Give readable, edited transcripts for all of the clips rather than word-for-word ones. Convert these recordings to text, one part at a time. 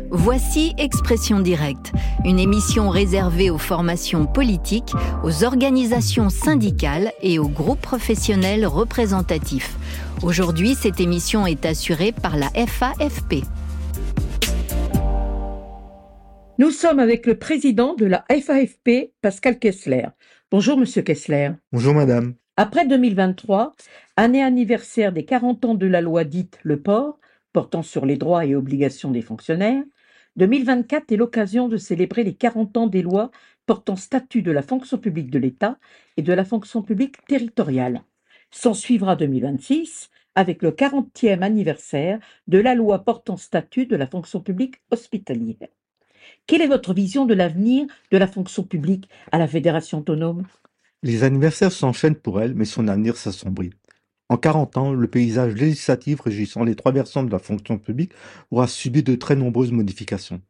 Voici Expression directe, une émission réservée aux formations politiques, aux organisations syndicales et aux groupes professionnels représentatifs. Aujourd'hui, cette émission est assurée par la FAFP. Nous sommes avec le président de la FAFP, Pascal Kessler. Bonjour Monsieur Kessler. Bonjour Madame. Après 2023, année anniversaire des 40 ans de la loi dite Le Port, portant sur les droits et obligations des fonctionnaires, 2024 est l'occasion de célébrer les 40 ans des lois portant statut de la fonction publique de l'État et de la fonction publique territoriale. S'en suivra 2026 avec le 40e anniversaire de la loi portant statut de la fonction publique hospitalière. Quelle est votre vision de l'avenir de la fonction publique à la Fédération autonome ? Les anniversaires s'enchaînent pour elle, mais son avenir s'assombrit. En 40 ans, le paysage législatif régissant les trois versants de la fonction publique aura subi de très nombreuses modifications.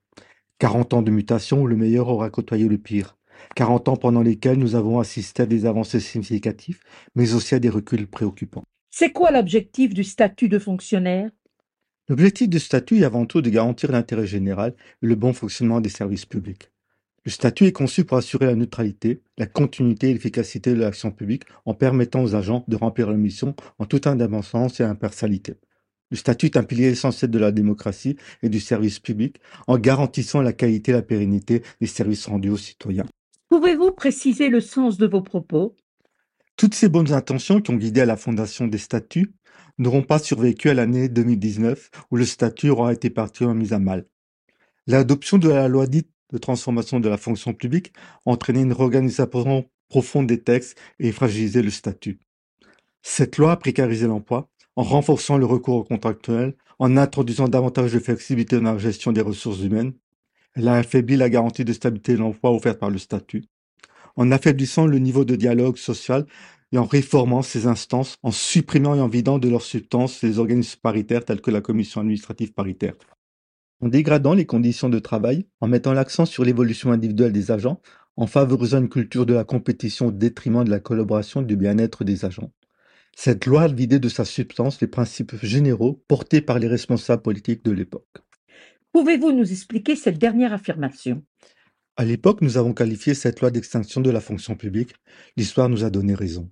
40 ans de mutation où le meilleur aura côtoyé le pire. 40 ans pendant lesquels nous avons assisté à des avancées significatives, mais aussi à des reculs préoccupants. C'est quoi l'objectif du statut de fonctionnaire ? L'objectif du statut est avant tout de garantir l'intérêt général et le bon fonctionnement des services publics. Le statut est conçu pour assurer la neutralité, la continuité et l'efficacité de l'action publique en permettant aux agents de remplir leur mission en toute indépendance et impartialité. Le statut est un pilier essentiel de la démocratie et du service public en garantissant la qualité et la pérennité des services rendus aux citoyens. Pouvez-vous préciser le sens de vos propos ? Toutes ces bonnes intentions qui ont guidé à la fondation des statuts n'auront pas survécu à l'année 2019 où le statut aura été partiellement mis à mal. L'adoption de la loi dite de transformation de la fonction publique a entraîné une réorganisation profonde des textes et fragilisé le statut. Cette loi a précarisé l'emploi en renforçant le recours aux contractuels, en introduisant davantage de flexibilité dans la gestion des ressources humaines. Elle a affaibli la garantie de stabilité de l'emploi offerte par le statut, en affaiblissant le niveau de dialogue social et en réformant ces instances, en supprimant et en vidant de leur substance les organismes paritaires tels que la commission administrative paritaire. En dégradant les conditions de travail, en mettant l'accent sur l'évolution individuelle des agents, en favorisant une culture de la compétition au détriment de la collaboration et du bien-être des agents. Cette loi a vidé de sa substance les principes généraux portés par les responsables politiques de l'époque. Pouvez-vous nous expliquer cette dernière affirmation ? À l'époque, nous avons qualifié cette loi d'extinction de la fonction publique. L'histoire nous a donné raison.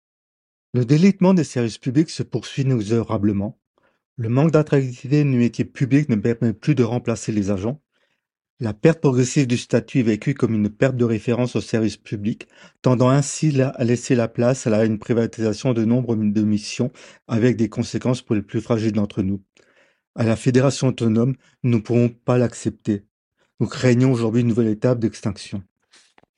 Le délitement des services publics se poursuit inexorablement. Le manque d'attractivité du métier public ne permet plus de remplacer les agents. La perte progressive du statut est vécue comme une perte de référence au service public, tendant ainsi à laisser la place à une privatisation de nombre de missions avec des conséquences pour les plus fragiles d'entre nous. À la Fédération autonome, nous ne pourrons pas l'accepter. Nous craignons aujourd'hui une nouvelle étape d'extinction. Pourquoi ?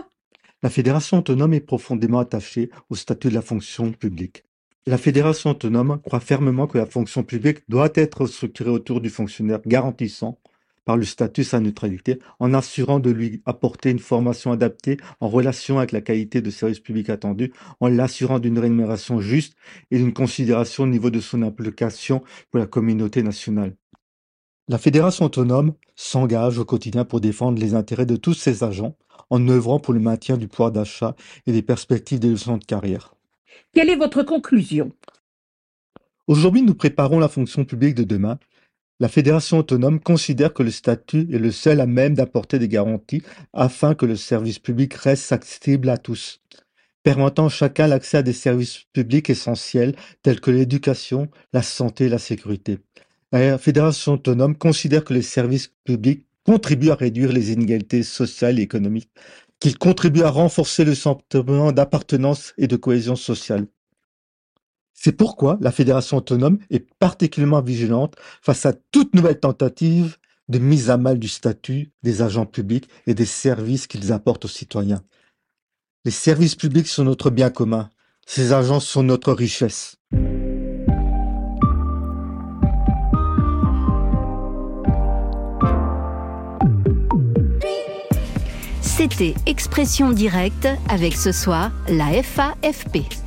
La Fédération autonome est profondément attachée au statut de la fonction publique. La Fédération autonome croit fermement que la fonction publique doit être structurée autour du fonctionnaire, garantissant par le statut sa neutralité, en assurant de lui apporter une formation adaptée en relation avec la qualité de service public attendu, en l'assurant d'une rémunération juste et d'une considération au niveau de son implication pour la communauté nationale. La Fédération autonome s'engage au quotidien pour défendre les intérêts de tous ses agents, en œuvrant pour le maintien du pouvoir d'achat et des perspectives d'évolution de carrière. Quelle est votre conclusion ? Aujourd'hui, nous préparons la fonction publique de demain. La Fédération autonome considère que le statut est le seul à même d'apporter des garanties afin que le service public reste accessible à tous, permettant à chacun l'accès à des services publics essentiels tels que l'éducation, la santé et la sécurité. La Fédération autonome considère que les services publics contribuent à réduire les inégalités sociales et économiques, qu'ils contribuent à renforcer le sentiment d'appartenance et de cohésion sociale. C'est pourquoi la Fédération autonome est particulièrement vigilante face à toute nouvelle tentative de mise à mal du statut des agents publics et des services qu'ils apportent aux citoyens. Les services publics sont notre bien commun. Ces agents sont notre richesse. C'était Expression directe avec ce soir la FAFP.